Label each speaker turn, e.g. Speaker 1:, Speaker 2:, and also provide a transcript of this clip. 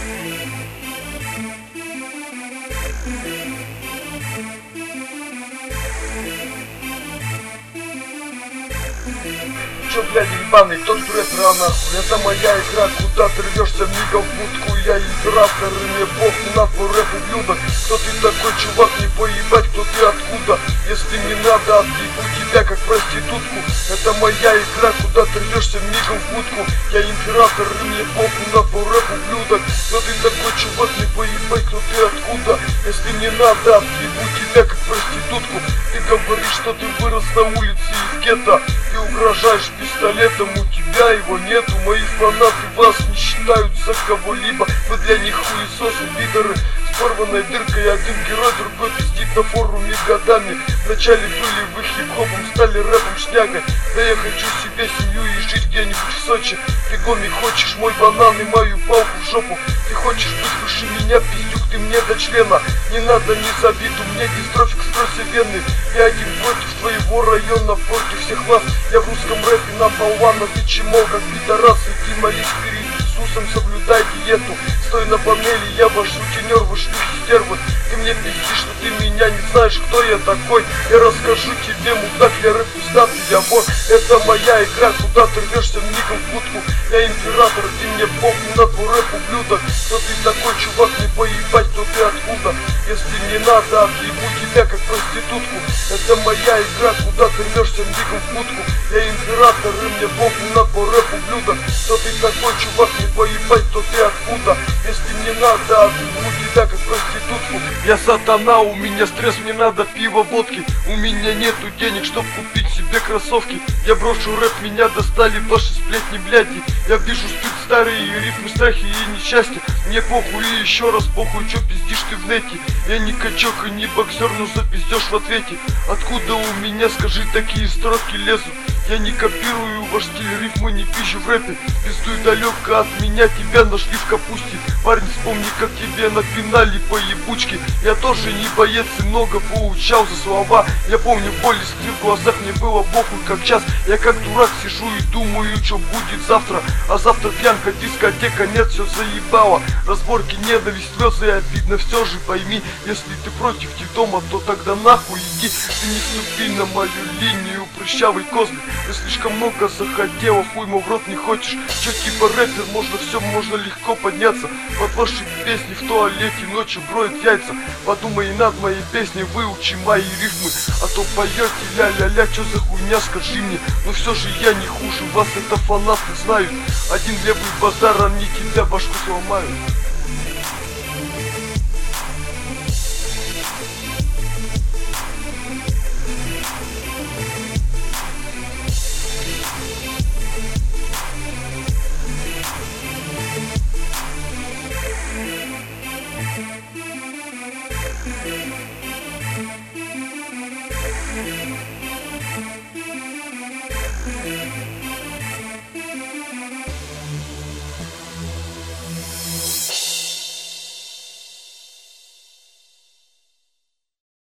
Speaker 1: Чё, блядь, ебаный, тот рэпера нахуй? Это моя игра, куда ты рвешься мигом в будку? Я император, и мне бог, не на твой рэп, ублюдок. Кто ты такой, чувак, не поебать, кто ты откуда? Если не надо, отъебу тебя, как проститутку. Это моя игра, куда ты рвешься мигом в будку? Я император, и мне бог, не на твой рэп, ублюдок. Кто ты такой, чувак, не поебать, кто ты откуда? Если не надо, отъебу тебя, как проститутку. Ты говоришь, что ты вырос на улице из гетто. Ты угрожаешь пистолетом, у тебя его нету. Мои фанаты вас не считают за кого-либо. Вы для них хуесосы, пидоры с порванной дыркой. Один герой, другой пиздит на форуме годами. Вначале были вы хип-хопом, стали рэпом, шнягой. Да я хочу себе семью и жить где-нибудь в Сочи. Ты гоми хочешь мой банан и мою палку в жопу. Ты хочешь быть выше меня, пиздюк, ты мне до члена. Не надо ни за обиду, мне дистрофик стройся венный. Я один против твоего района, против всех вас. Я в русском рэпе number one, ты чмо, как пидорас. Иди молись перед Иисусом, соблюдай диету. Стой на панели, я ваш сутенер, вы шлюхи стервы. Ты мне пиздишь, что ты меня не знаешь, кто я такой. Я расскажу тебе, мудак, я рэп пиздатый, я вор. Это моя игра, куда ты рвешься мигом в будку. Я император, ты мне бог, не на твой рэп, ублюдок. Кто ты такой, чувак, не поебать, кто ты откуда? Если не надо, отъебу тебя, как проститутку. Это моя игра, куда ты рвешься мигом в будку. Я император, и мне бог, не на твой рэп, ублюдок. Кто ты такой, чувак, не поебать, кто ты откуда? Если не надо, отъебу тебя, как проститутку. Я сатана, у меня стресс, мне надо пиво, водки. У меня нету денег, чтоб купить себе кроссовки. Я брошу рэп, меня достали ваши сплетни, бляди. Я вижу спит старые рифмы, страхи и несчастья. Мне похуй и еще раз похуй, чё пиздишь ты в нете. Я не качок и не боксер, но запиздешь в ответе. Откуда у меня, скажи, такие строки лезут? Я не копирую ваш стиль, рифмы не пищу в рэпе. Пиздуй далеко от меня, тебя нашли в капусте. Парень, вспомни, как тебе напинали по ебучке. Я тоже не боец и много поучал за слова. Я помню боль и стыд в глазах, мне было похуй как час. Я как дурак сижу и думаю, что будет завтра. А завтра пьянка, дискотека, нет, все заебало. Разборки, ненависть, слезы и обидно, все же пойми. Если ты против детдома, то тогда нахуй иди. Ты не вступи на мою линию, прыщавый козлик. Ты слишком много захотела, хуй мой в рот не хочешь. Че типа рэпер, можно все, можно легко подняться. Под ваши песни в туалете ночью броют яйца. Подумай над моей песней, выучи мои рифмы. А то поете ля-ля-ля, че за хуйня, скажи мне. Но все же я не хуже вас, это фанаты знают. Один левый базар, они тебя башку сломают.